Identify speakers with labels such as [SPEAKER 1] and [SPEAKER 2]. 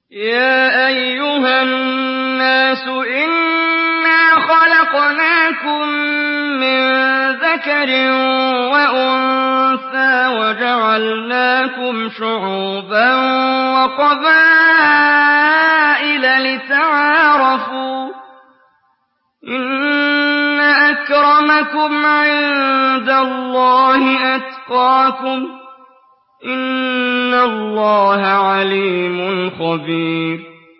[SPEAKER 1] يَا أَيُّهَا النَّاسُ إِنَّا خَلَقْنَاكُم مِّن ذَكَرٍ وَأُنثَىٰ وَجَعَلْنَاكُمْ شُعُوبًا وَقَبَائِلَ لِتَعَارَفُوا ۚ إِنَّ أَكْرَمَكُمْ عِندَ اللَّهِ أَتْقَاكُمْ ۚ إِنَّ اللَّهَ عَلِيمٌ خَبِيرٌ